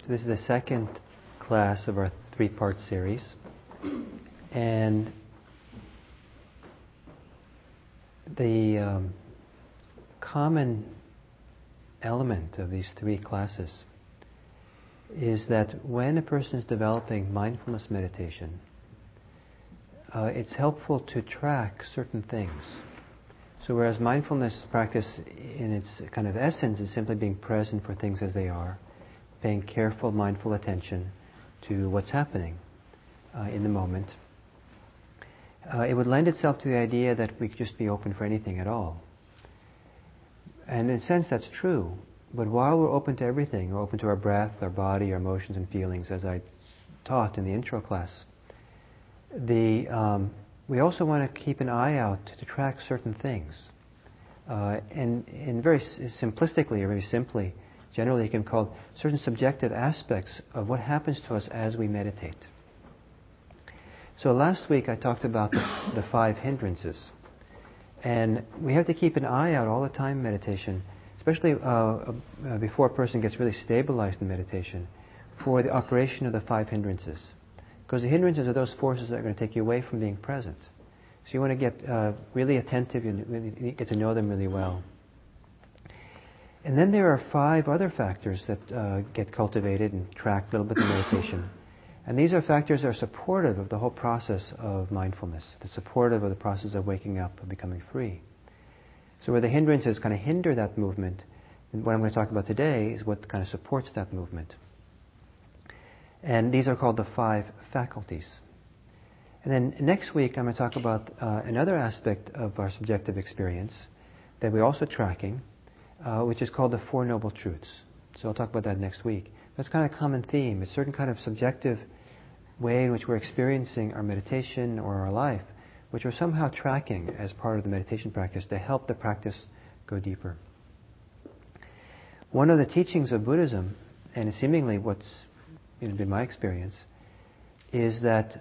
This is the second class of our three-part series. And the common element of these three classes is that when a person is developing mindfulness meditation, it's helpful to track certain things. So whereas mindfulness practice in its kind of essence is simply being present for things as they are, paying careful, mindful attention to what's happening in the moment, it would lend itself to the idea that we could just be open for anything at all. And in a sense that's true, but while we're open to everything, we're open to our breath, our body, our emotions and feelings, as I taught in the intro class, we also want to keep an eye out to track certain things. And very simplistically, or very simply, generally it can be called certain subjective aspects of what happens to us as we meditate. So last week I talked about the 5 hindrances. And we have to keep an eye out all the time in meditation, especially before a person gets really stabilized in meditation, for the operation of the 5 hindrances. Because the hindrances are those forces that are going to take you away from being present. So you want to get really attentive, you really get to know them really well. And then there are 5 other factors that get cultivated and tracked a little bit in meditation. And these are factors that are supportive of the whole process of mindfulness, the supportive of the process of waking up and becoming free. So where the hindrances kind of hinder that movement, and what I'm going to talk about today is what kind of supports that movement. And these are called the 5 faculties. And then next week I'm going to talk about another aspect of our subjective experience that we're also tracking, which is called the 4 Noble Truths. So I'll talk about that next week. That's kind of a common theme. It's a certain kind of subjective way in which we're experiencing our meditation or our life, which we're somehow tracking as part of the meditation practice to help the practice go deeper. One of the teachings of Buddhism, and seemingly what's been my experience, is that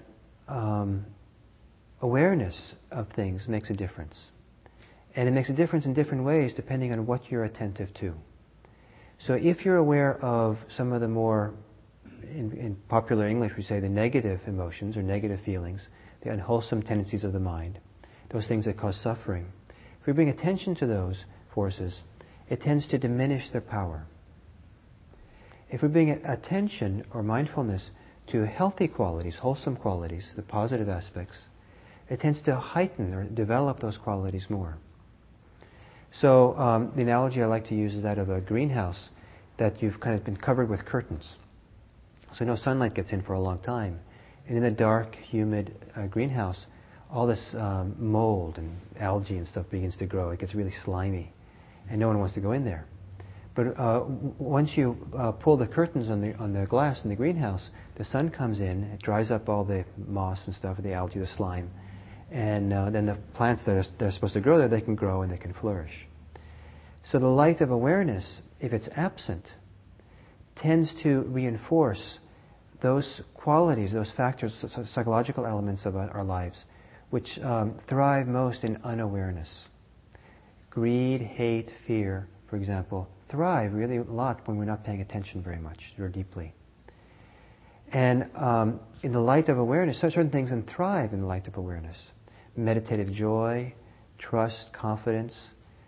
awareness of things makes a difference. And it makes a difference in different ways depending on what you're attentive to. So if you're aware of some of the more, in popular English we say the negative emotions or negative feelings, the unwholesome tendencies of the mind, those things that cause suffering, if we bring attention to those forces, it tends to diminish their power. If we bring attention or mindfulness to healthy qualities, wholesome qualities, the positive aspects, it tends to heighten or develop those qualities more. So the analogy I like to use is that of a greenhouse that you've kind of been covered with curtains. So no sunlight gets in for a long time. And in the dark, humid greenhouse, all this mold and algae and stuff begins to grow. It gets really slimy. And no one wants to go in there. But once you pull the curtains on the glass in the greenhouse, the sun comes in, it dries up all the moss and stuff, the algae, the slime. And then the plants that are supposed to grow there, they can grow and they can flourish. So the light of awareness, if it's absent, tends to reinforce those qualities, those factors, psychological elements of our lives, which thrive most in unawareness. Greed, hate, fear, for example, thrive really a lot when we're not paying attention very much, very deeply. And in the light of awareness, certain things can thrive in the light of awareness. Meditative joy, trust, confidence,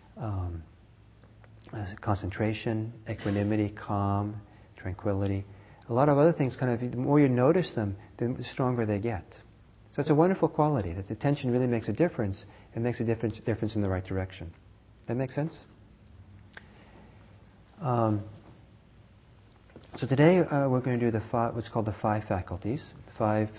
concentration, equanimity, calm, tranquility. A lot of other things the more you notice them, the stronger they get. So it's a wonderful quality, that attention really makes a difference, and makes a difference in the right direction. That make sense? So today we're going to do what's called the 5 faculties, 5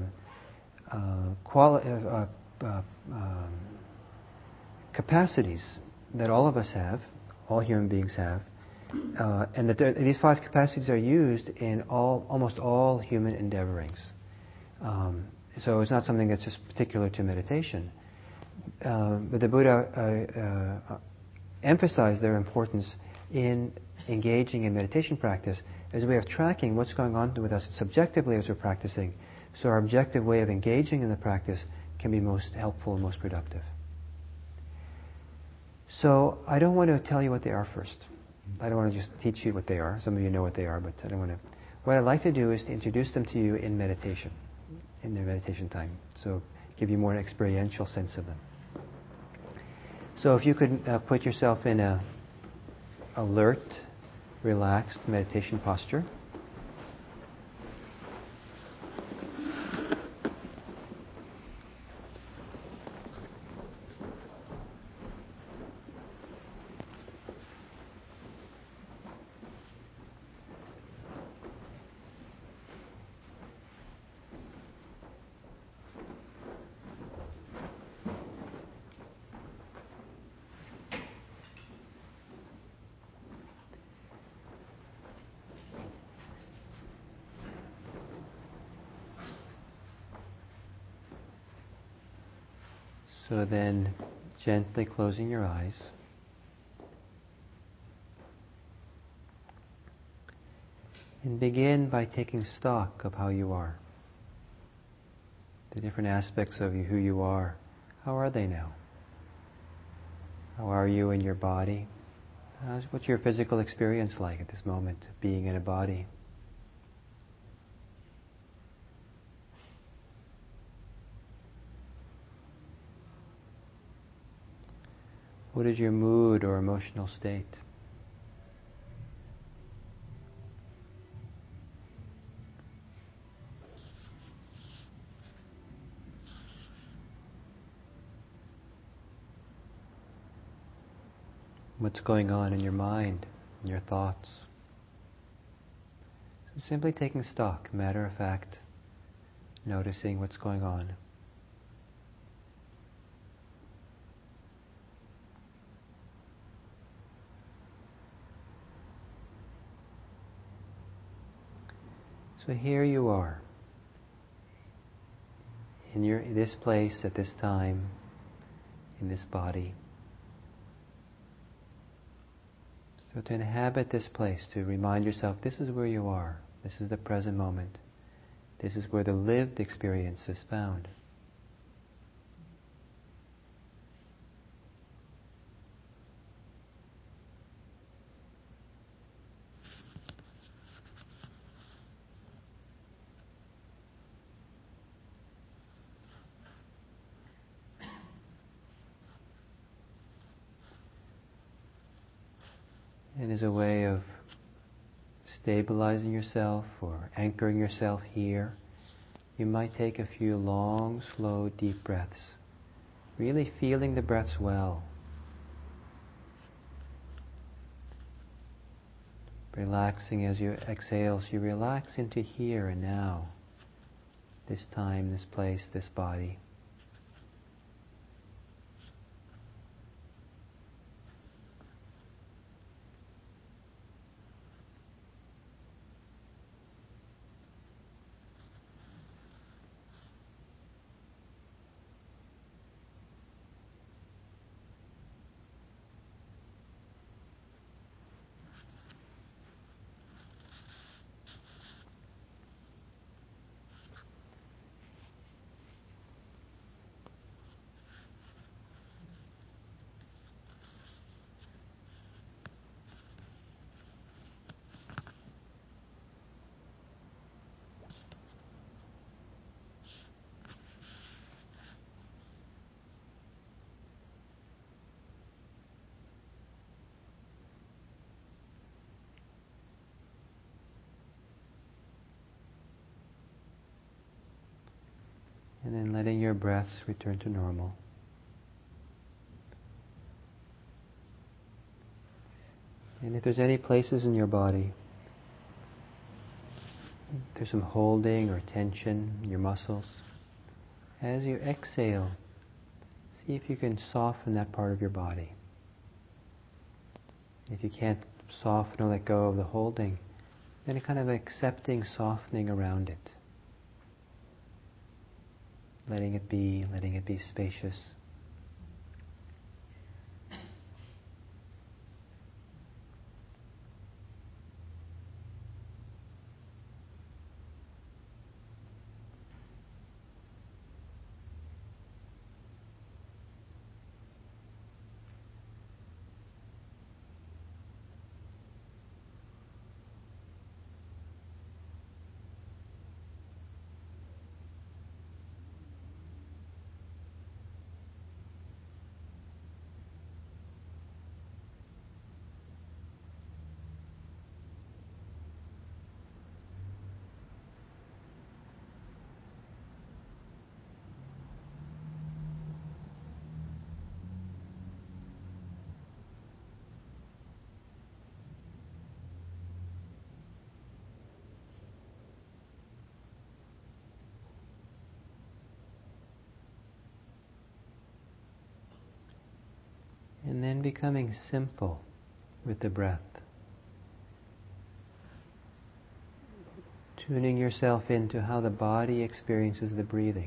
capacities that all of us have, all human beings have, and that these 5 capacities are used in almost all human endeavorings. So it's not something that's just particular to meditation. But the Buddha emphasized their importance in engaging in meditation practice as a way of tracking what's going on with us subjectively as we're practicing, so our objective way of engaging in the practice can be most helpful and most productive. So I don't want to tell you what they are first. I don't want to just teach you what they are. Some of you know what they are, but I don't want to. what I'd like to do is to introduce them to you in meditation, in their meditation time. So give you more an experiential sense of them. So if you could put yourself in a alert, relaxed meditation posture. So then, gently closing your eyes. And begin by taking stock of how you are. The different aspects of you, who you are. How are they now? How are you in your body? What's your physical experience like at this moment, being in a body? What is your mood or emotional state? What's going on in your mind, in your thoughts? So simply taking stock, matter of fact, noticing what's going on. So here you are, in this place, at this time, in this body. So to inhabit this place, to remind yourself, this is where you are. This is the present moment. This is where the lived experience is found. And as a way of stabilizing yourself or anchoring yourself here, you might take a few long, slow, deep breaths, really feeling the breaths well. Relaxing as you exhale, so you relax into here and now, this time, this place, this body. And then letting your breaths return to normal. And if there's any places in your body, if there's some holding or tension in your muscles, as you exhale, see if you can soften that part of your body. If you can't soften or let go of the holding, then a kind of accepting, softening around it. Letting it be spacious. and becoming simple with the breath. Tuning yourself into how the body experiences the breathing.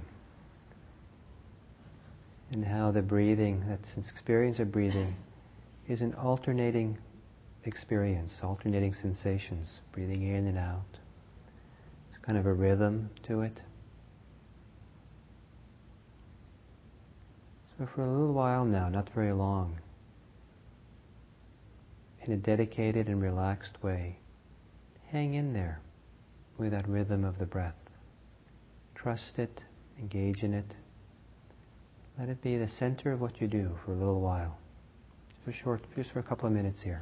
And how the breathing, that experience of breathing, is an alternating experience, alternating sensations, breathing in and out. It's kind of a rhythm to it. So for a little while now, not very long, in a dedicated and relaxed way, hang in there with that rhythm of the breath. Trust it, engage in it. Let it be the center of what you do for a little while. Just for a couple of minutes here.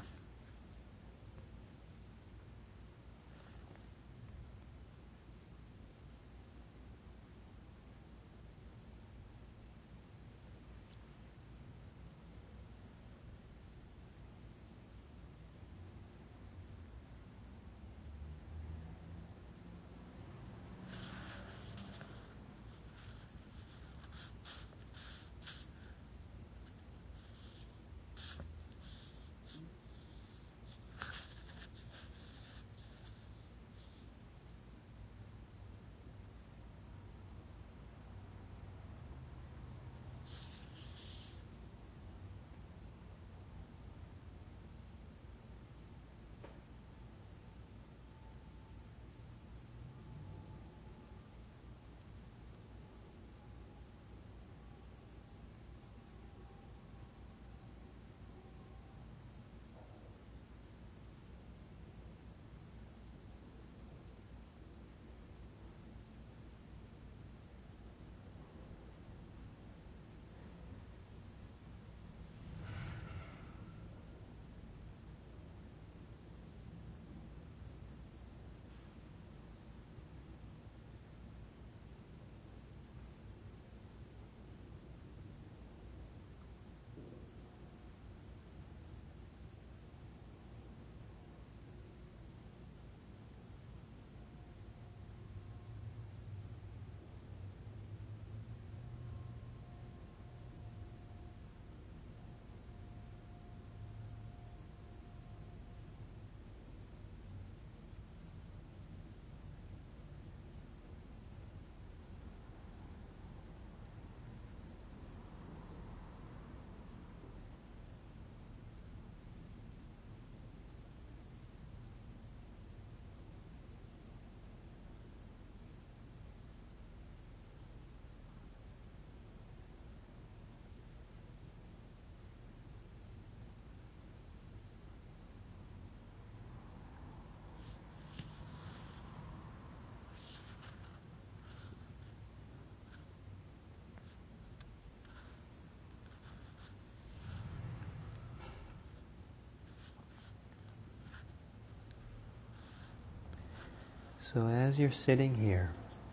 So as you're sitting here,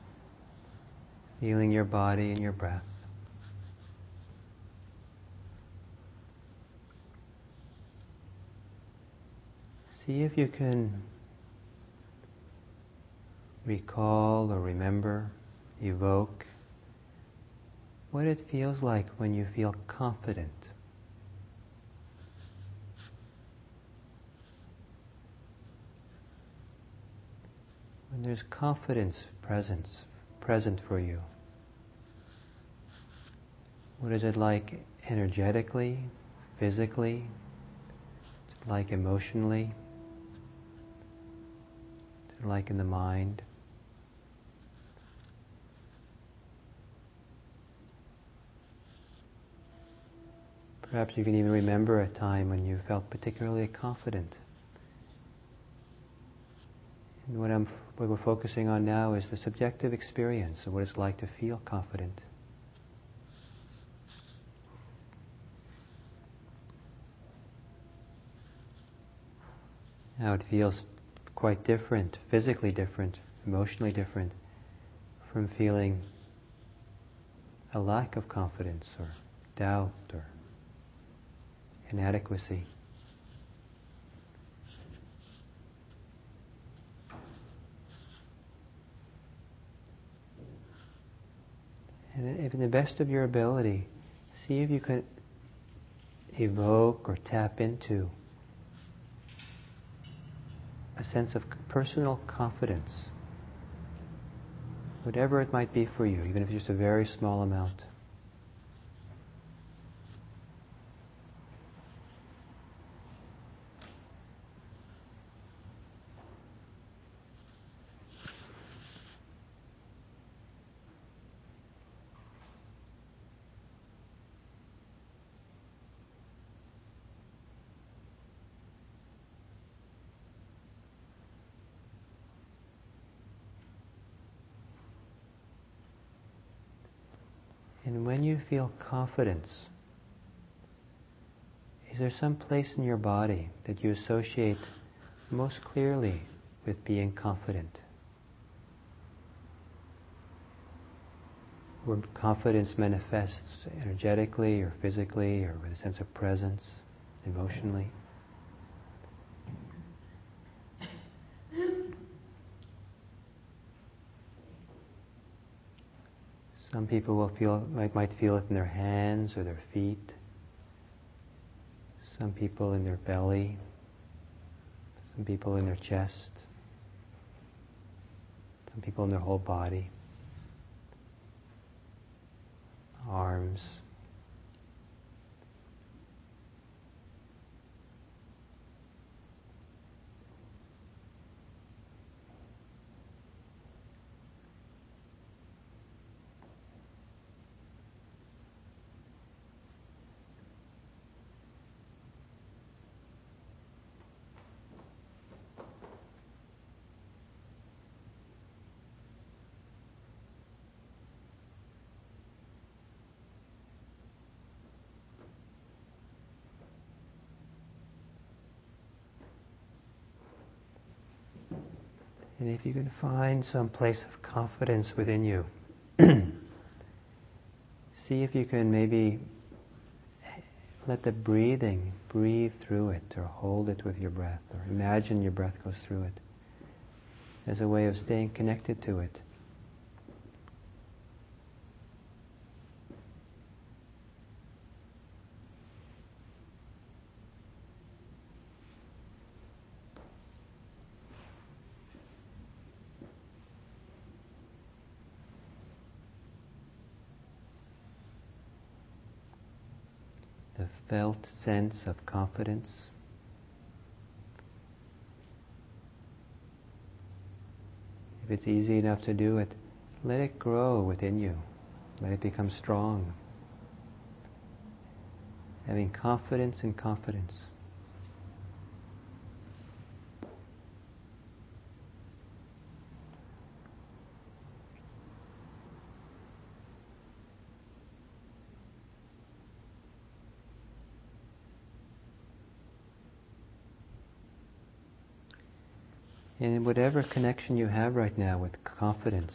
feeling your body and your breath, see if you can recall or remember, evoke what it feels like when you feel confident. When there's confidence present for you. What is it like energetically, physically, like emotionally, like in the mind? Perhaps you can even remember a time when you felt particularly confident. And what we're focusing on now is the subjective experience of what it's like to feel confident. How it feels quite different, physically different, emotionally different from feeling a lack of confidence or doubt or inadequacy. And if in the best of your ability, see if you could evoke or tap into a sense of personal confidence, whatever it might be for you, even if it's just a very small amount. And when you feel confidence, is there some place in your body that you associate most clearly with being confident? Where confidence manifests energetically or physically or with a sense of presence, emotionally? Some people might feel it in their hands or their feet. Some people in their belly. Some people in their chest. Some people in their whole body. Arms. And if you can find some place of confidence within you, see if you can maybe let the breathing breathe through it, or hold it with your breath, or imagine your breath goes through it as a way of staying connected to it. The felt sense of confidence. If it's easy enough to do it, let it grow within you. Let it become strong. Having confidence in confidence. And in whatever connection you have right now with confidence,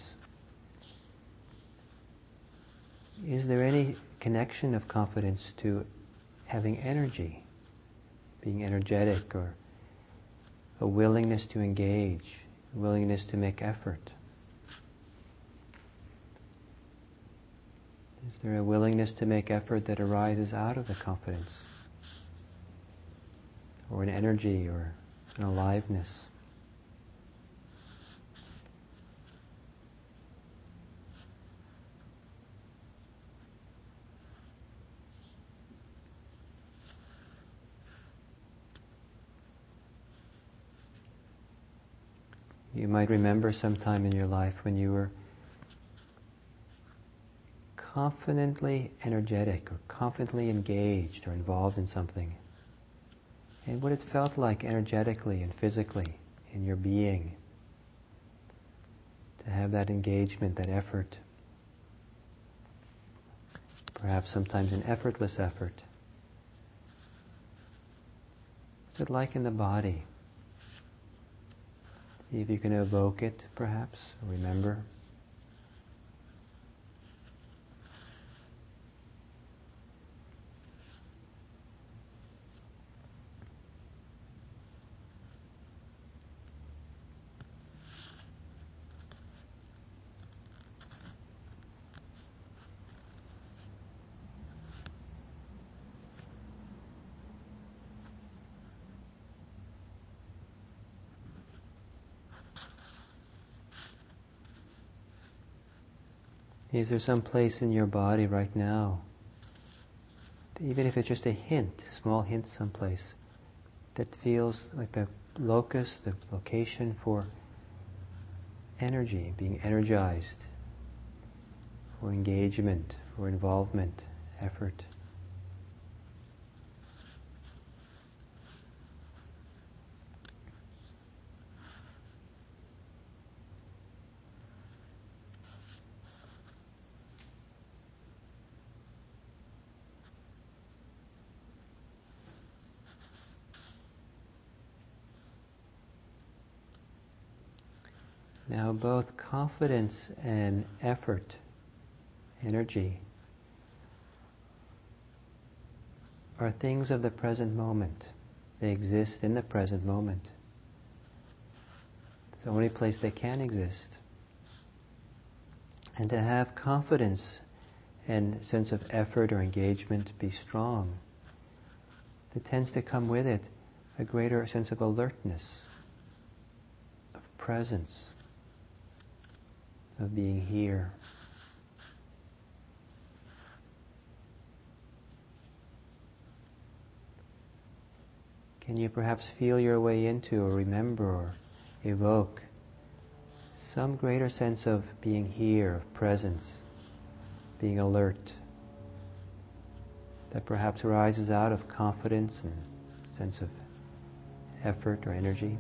is there any connection of confidence to having energy, being energetic, or a willingness to engage, a willingness to make effort? Is there a willingness to make effort that arises out of the confidence? Or an energy, or an aliveness? You might remember sometime in your life when you were confidently energetic, or confidently engaged or involved in something, and what it felt like energetically and physically in your being to have that engagement, that effort, perhaps sometimes an effortless effort. What's it like in the body? See if you can evoke it, perhaps, or remember. Is there some place in your body right now, even if it's just a hint, small hint someplace, that feels like the locus, the location for energy, being energized, for engagement, for involvement, effort? Now both confidence and effort, energy, are things of the present moment. They exist in the present moment. It's the only place they can exist. And to have confidence and sense of effort or engagement be strong, it tends to come with it a greater sense of alertness, of presence, of being here. Can you perhaps feel your way into or remember or evoke some greater sense of being here, of presence, being alert, that perhaps arises out of confidence and sense of effort or energy?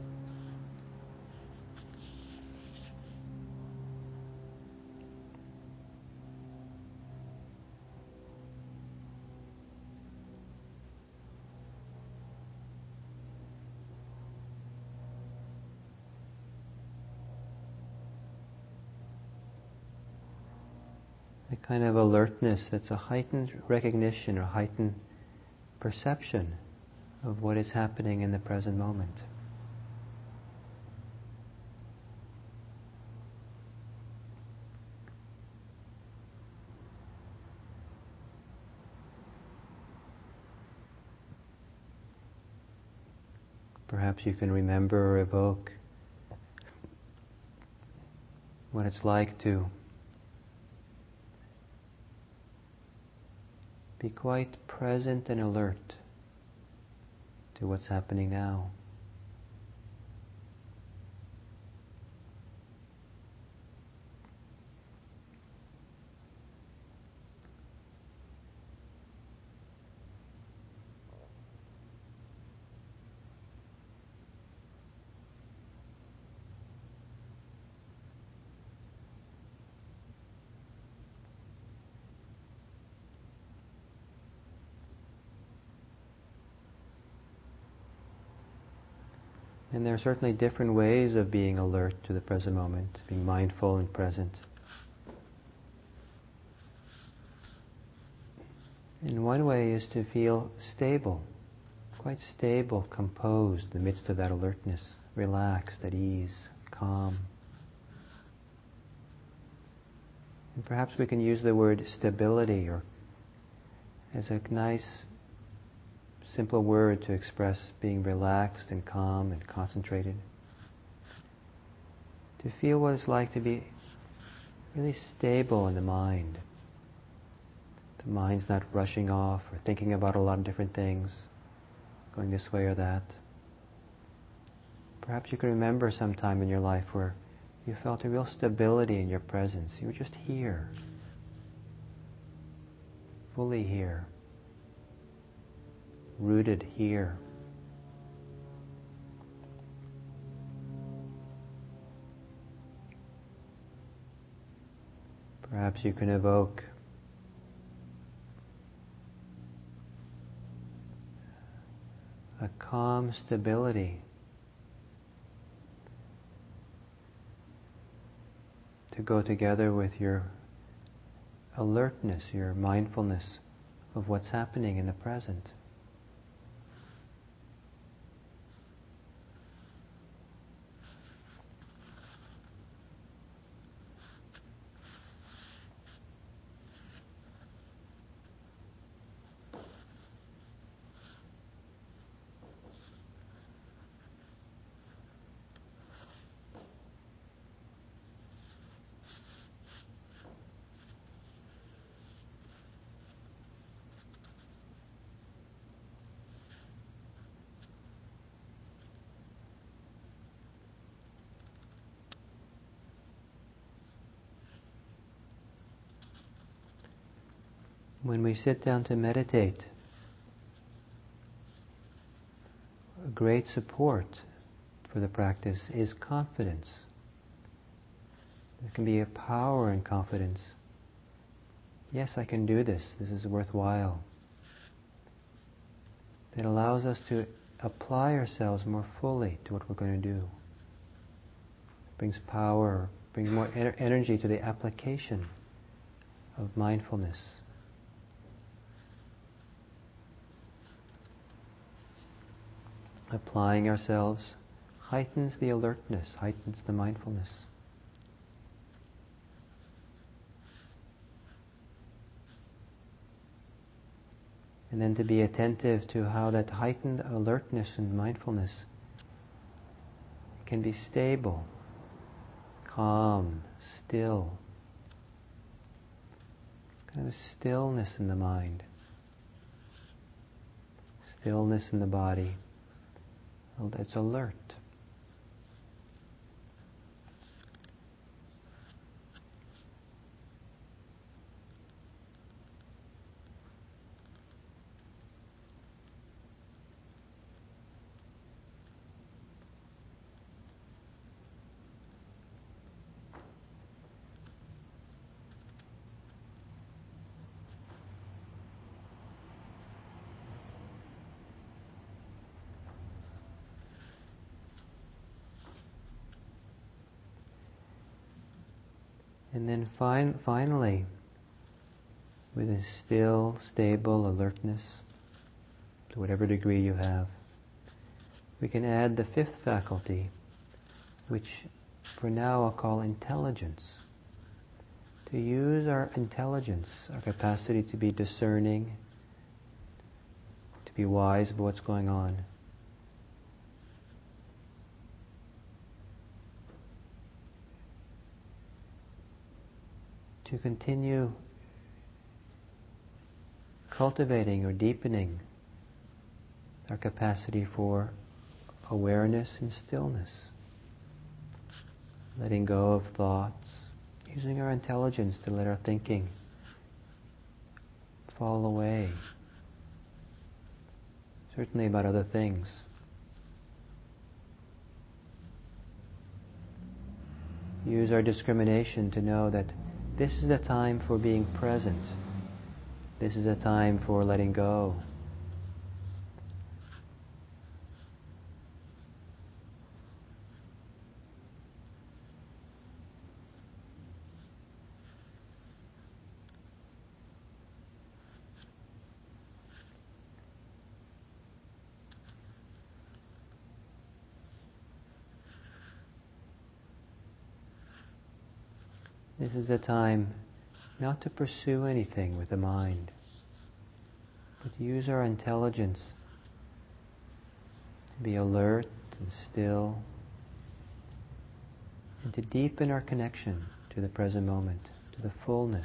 A kind of alertness that's a heightened recognition or heightened perception of what is happening in the present moment. Perhaps you can remember or evoke what it's like to be quite present and alert to what's happening now. And there are certainly different ways of being alert to the present moment, being mindful and present. And one way is to feel stable, quite stable, composed in the midst of that alertness, relaxed, at ease, calm. And perhaps we can use the word stability or as a nice, simple word to express being relaxed and calm and concentrated. To feel what it's like to be really stable in the mind. The mind's not rushing off or thinking about a lot of different things, going this way or that. Perhaps you can remember some time in your life where you felt a real stability in your presence. You were just here, fully here, rooted here. Perhaps you can evoke a calm stability to go together with your alertness, your mindfulness of what's happening in the present. When we sit down to meditate, a great support for the practice is confidence. There can be a power in confidence. Yes, I can do this. This is worthwhile. It allows us to apply ourselves more fully to what we're going to do. It brings power, brings more energy to the application of mindfulness. Applying ourselves heightens the alertness, heightens the mindfulness. And then to be attentive to how that heightened alertness and mindfulness can be stable, calm, still. Kind of stillness in the mind, stillness in the body. That's alert. And then finally, with a still, stable alertness, to whatever degree you have, we can add the fifth faculty, which for now I'll call intelligence. To use our intelligence, our capacity to be discerning, to be wise about what's going on. To continue cultivating or deepening our capacity for awareness and stillness, letting go of thoughts, using our intelligence to let our thinking fall away, certainly about other things. Use our discrimination to know that this is a time for being present. This is a time for letting go. This is a time not to pursue anything with the mind, but to use our intelligence to be alert and still, and to deepen our connection to the present moment, to the fullness.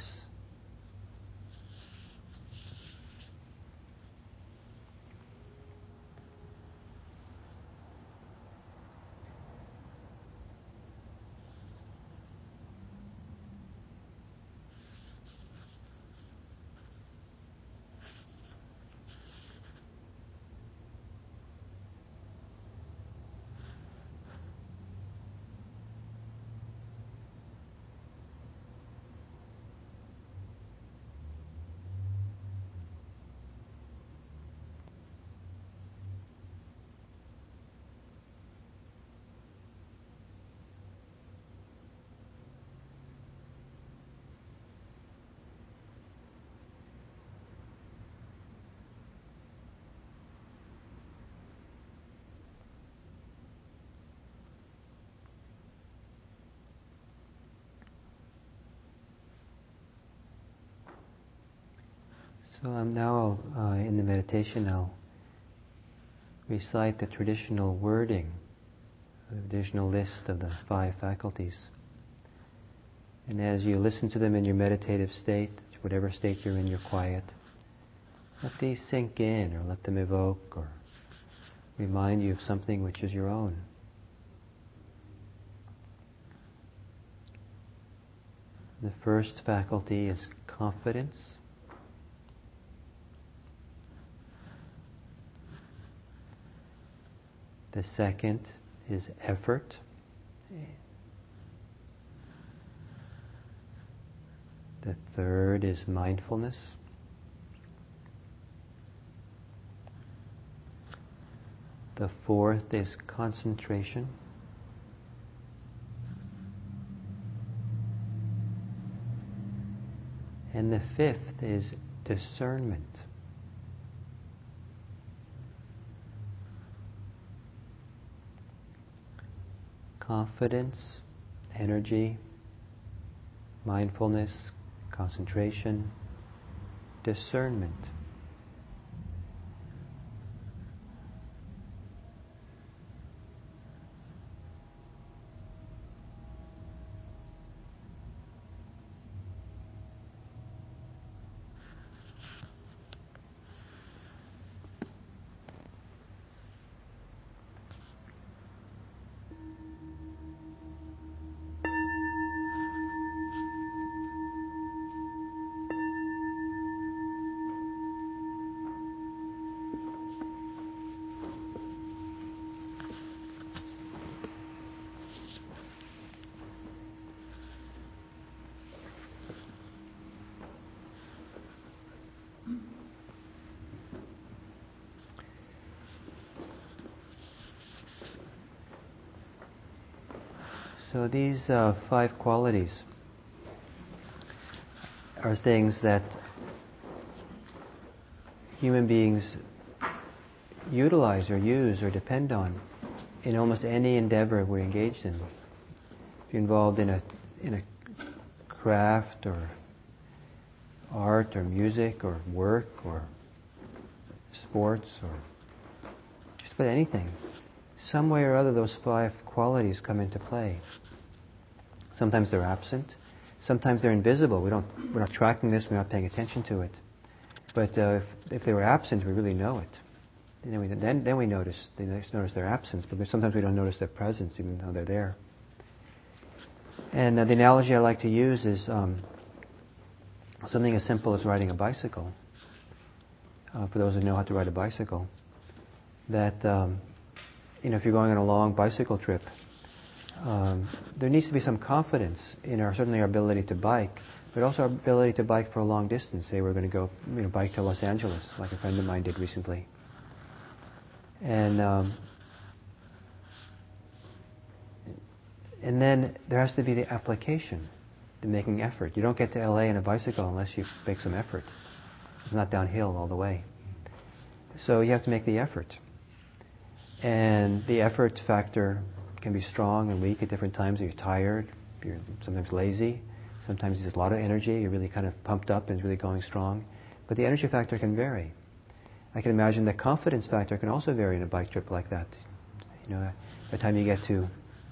So now in the meditation I'll recite the traditional wording, the traditional list of the 5 faculties. And as you listen to them in your meditative state, whatever state you're in, you're quiet, let these sink in or let them evoke or remind you of something which is your own. The first faculty is confidence. The second is effort. The third is mindfulness. The fourth is concentration. And the fifth is discernment. Confidence, energy, mindfulness, concentration, discernment. So these 5 qualities are things that human beings utilize or use or depend on in almost any endeavor we're engaged in. If you're involved in a craft or art or music or work or sports or just about anything, some way or other those 5 qualities come into play. Sometimes they're absent. Sometimes they're invisible. We're not tracking this. We're not paying attention to it. But if they were absent, we really know it. And then we notice their absence. But sometimes we don't notice their presence, even though they're there. And the analogy I like to use is something as simple as riding a bicycle. For those who know how to ride a bicycle, that if you're going on a long bicycle trip, there needs to be some confidence in certainly our ability to bike, but also our ability to bike for a long distance. Say we're going to go bike to Los Angeles, like a friend of mine did recently. And then there has to be the application, the making effort. You don't get to LA in a bicycle unless you make some effort. It's not downhill all the way. So you have to make the effort. And the effort factor can be strong and weak at different times. You're tired, you're sometimes lazy, sometimes there's a lot of energy, you're really kind of pumped up and really going strong. But the energy factor can vary. I can imagine the confidence factor can also vary in a bike trip like that. By the time you get to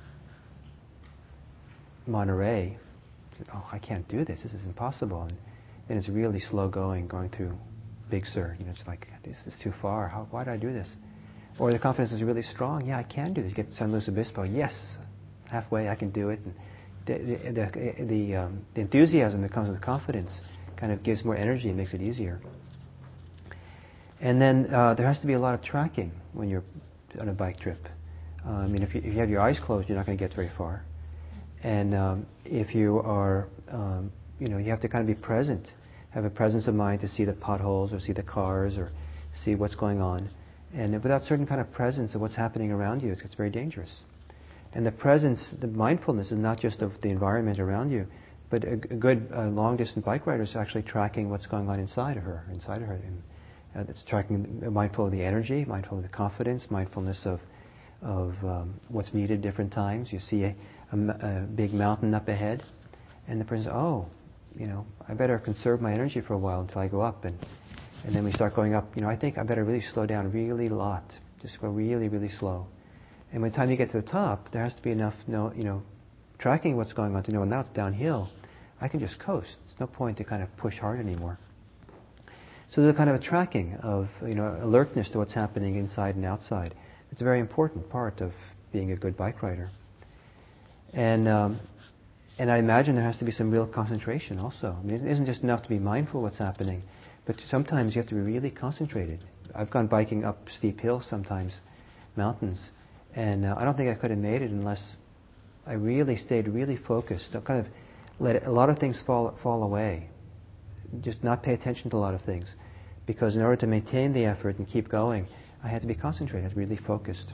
Monterey, I can't do this. This is impossible. And then it's really slow going through Big Sur. It's like, this is too far. Why did I do this? Or the confidence is really strong. Yeah, I can do this. You get to San Luis Obispo. Yes, halfway I can do it. And the enthusiasm that comes with confidence kind of gives more energy and makes it easier. And then there has to be a lot of tracking when you're on a bike trip. If you have your eyes closed, you're not going to get very far. And if you are, you have to kind of be present, have a presence of mind to see the potholes or see the cars or see what's going on. And without certain kind of presence of what's happening around you, it's very dangerous. And the presence, the mindfulness is not just of the environment around you, but a good long-distance bike rider is actually tracking what's going on inside of her. And it's tracking, mindful of the energy, mindful of the confidence, mindfulness of what's needed at different times. You see a big mountain up ahead, and the person says, I better conserve my energy for a while until I go up. And then we start going up. I think I better really slow down really a lot. Just go really, really slow. And by the time you get to the top, there has to be enough, tracking what's going on to know, now it's downhill. I can just coast. There's no point to kind of push hard anymore. So there's a kind of a tracking of, alertness to what's happening inside and outside. It's a very important part of being a good bike rider. And I imagine there has to be some real concentration also. It isn't just enough to be mindful of what's happening, but sometimes you have to be really concentrated. I've gone biking up steep hills sometimes, mountains, And I don't think I could have made it unless I really stayed really focused. I kind of let a lot of things fall away. Just not pay attention to a lot of things. Because in order to maintain the effort and keep going, I had to be concentrated, really focused.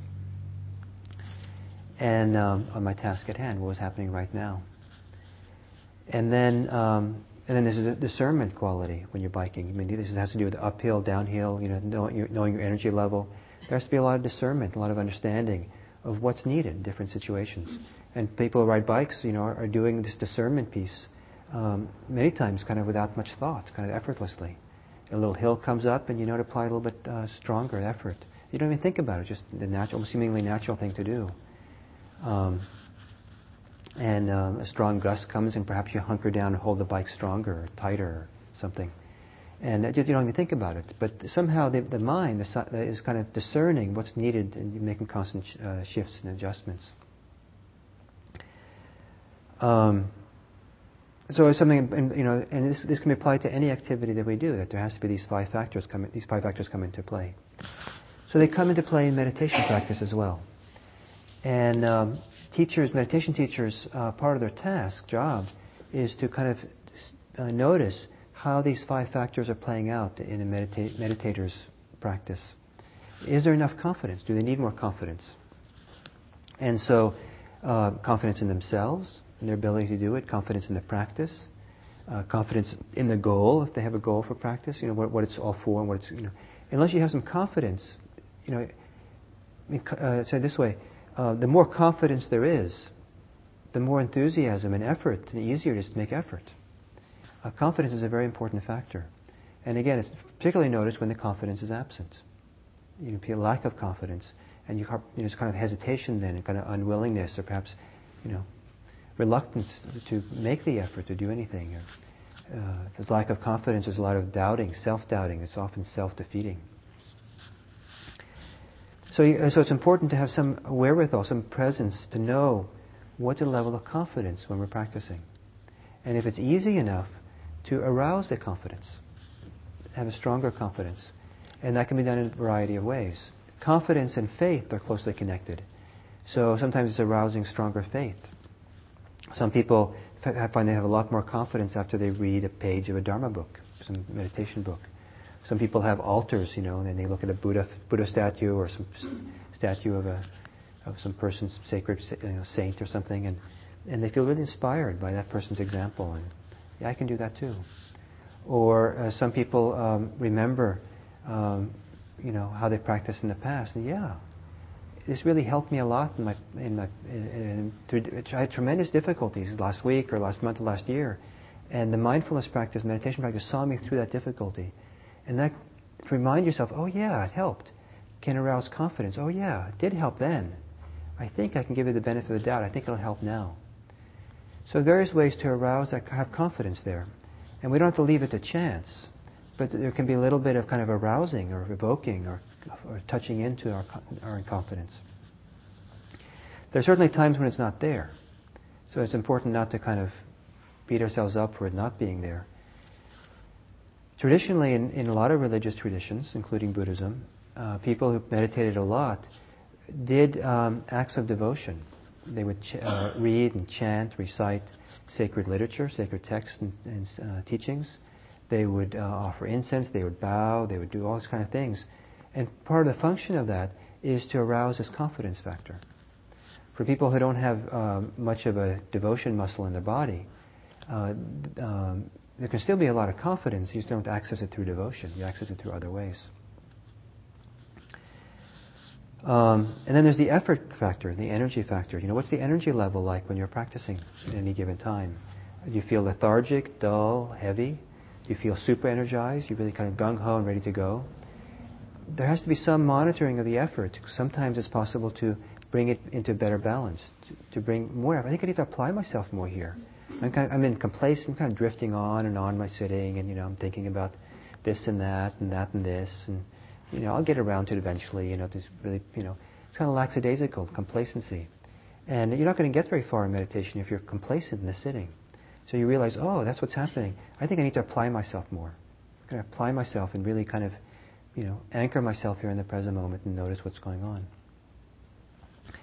And on my task at hand, what was happening right now. And then there's a discernment quality when you're biking. I mean, this has to do with uphill, downhill, knowing your energy level. There has to be a lot of discernment, a lot of understanding of what's needed in different situations. And people who ride bikes, are doing this discernment piece many times kind of without much thought, kind of effortlessly. A little hill comes up and you know to apply a little bit stronger effort. You don't even think about it, just the natural, seemingly natural thing to do. And a strong gust comes and perhaps you hunker down and hold the bike stronger or tighter or something. And you don't even think about it. But somehow the mind is kind of discerning what's needed and making constant shifts and adjustments. So it's something, and this can be applied to any activity that we do, that there has to be these five factors come into play. So they come into play in meditation practice as well. And meditation teachers, part of their job, is to kind of notice how these five factors are playing out in a meditator's practice. Is there enough confidence? Do they need more confidence? And so, confidence in themselves, in their ability to do it, confidence in the practice, confidence in the goal, if they have a goal for practice, what it's all for and what it's, Unless you have some confidence, say it this way, the more confidence there is, the more enthusiasm and effort, the easier it is to make effort. Confidence is a very important factor. And again, it's particularly noticed when the confidence is absent. You feel lack of confidence, and there's kind of hesitation then, and kind of unwillingness, or perhaps, reluctance to make the effort to do anything. If there's lack of confidence, there's a lot of doubting, self-doubting. It's often self-defeating. So it's important to have some wherewithal, some presence to know what's the level of confidence when we're practicing. And if it's easy enough to arouse the confidence, have a stronger confidence. And that can be done in a variety of ways. Confidence and faith are closely connected. So sometimes it's arousing stronger faith. Some people find they have a lot more confidence after they read a page of a Dharma book, some meditation book. Some people have altars, and then they look at a Buddha statue or some statue of some person's sacred saint or something, and they feel really inspired by that person's example. And yeah, I can do that too. Or some people remember, how they practiced in the past, and this really helped me a lot I had tremendous difficulties last week or last month or last year, and the mindfulness practice, meditation practice, saw me through that difficulty. And that, to remind yourself, oh yeah, it helped, can arouse confidence. Oh yeah, it did help then. I think I can give it the benefit of the doubt. I think it'll help now. So various ways to arouse that, have confidence there. And we don't have to leave it to chance, but there can be a little bit of kind of arousing or evoking or touching into our confidence. There are certainly times when it's not there. So it's important not to kind of beat ourselves up for it not being there. Traditionally, in a lot of religious traditions, including Buddhism, people who meditated a lot did acts of devotion. They would read and chant, recite sacred literature, sacred texts and teachings. They would offer incense, they would bow, they would do all these kind of things. And part of the function of that is to arouse this confidence factor. For people who don't have much of a devotion muscle in their body, there can still be a lot of confidence. You just don't access it through devotion. You access it through other ways. And then there's the effort factor, the energy factor. What's the energy level like when you're practicing at any given time? Do you feel lethargic, dull, heavy? Do you feel super energized? You're really kind of gung-ho and ready to go? There has to be some monitoring of the effort. Sometimes it's possible to bring it into better balance, to bring more effort. I think I need to apply myself more here. I'm in complacent, kind of drifting on and on my sitting, and I'm thinking about this and that and this, and I'll get around to it eventually. This really, it's kind of lackadaisical, complacency, and you're not going to get very far in meditation if you're complacent in the sitting. So you realize, oh, that's what's happening. I think I need to apply myself more. I'm going to apply myself and really kind of, anchor myself here in the present moment and notice what's going on.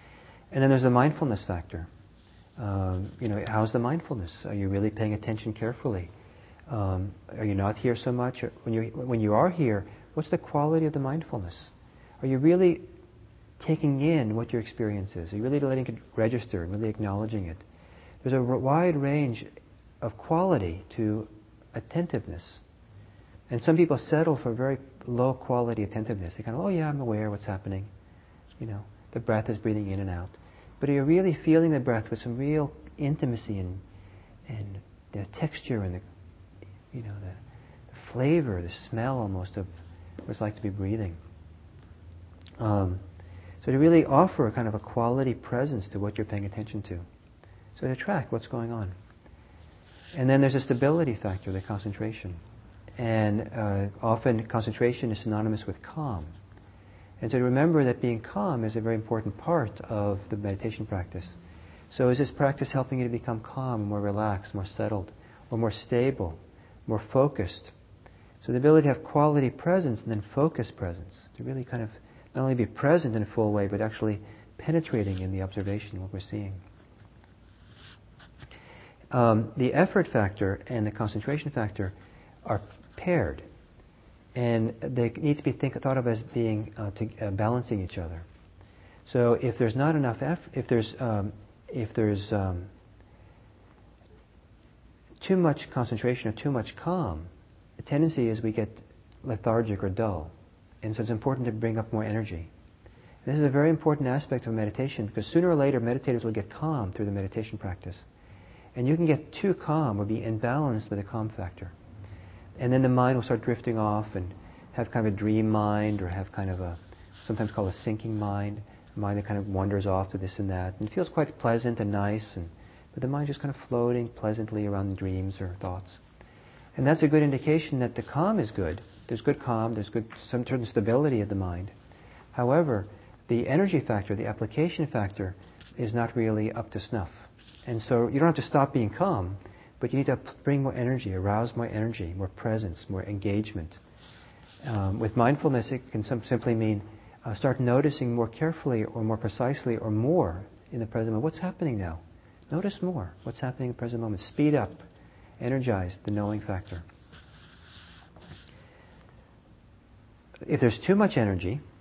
And then there's the mindfulness factor. How's the mindfulness? Are you really paying attention carefully? Are you not here so much? When you are here, what's the quality of the mindfulness? Are you really taking in what your experience is? Are you really letting it register and really acknowledging it? There's a wide range of quality to attentiveness. And some people settle for very low quality attentiveness. They kind of, oh yeah, I'm aware of what's happening. The breath is breathing in and out. But are you really feeling the breath with some real intimacy and the texture and the flavor, the smell almost of what it's like to be breathing? So to really offer a kind of a quality presence to what you're paying attention to. So to track what's going on. And then there's a stability factor, the concentration. And often concentration is synonymous with calm. And so to remember that being calm is a very important part of the meditation practice. So is this practice helping you to become calm, more relaxed, more settled, or more stable, more focused? So the ability to have quality presence and then focused presence, to really kind of not only be present in a full way, but actually penetrating in the observation, what we're seeing. The effort factor and the concentration factor are paired, and they need to be thought of as being balancing each other. So if there's not enough if there's too much concentration or too much calm, the tendency is we get lethargic or dull, and so it's important to bring up more energy. And this is a very important aspect of meditation, because sooner or later meditators will get calm through the meditation practice. And you can get too calm or be imbalanced with the calm factor. And then the mind will start drifting off and have kind of a dream mind, or have kind of sometimes called a sinking mind, a mind that kind of wanders off to this and that. And it feels quite pleasant and nice, but the mind just kind of floating pleasantly around the dreams or thoughts. And that's a good indication that the calm is good. There's good calm, there's some certain stability of the mind. However, the energy factor, the application factor, is not really up to snuff. And so you don't have to stop being calm, but you need to bring more energy, arouse more energy, more presence, more engagement. With mindfulness, it can simply mean start noticing more carefully or more precisely or more in the present moment. What's happening now? Notice more. What's happening in the present moment? Speed up. Energize the knowing factor. If there's too much energy,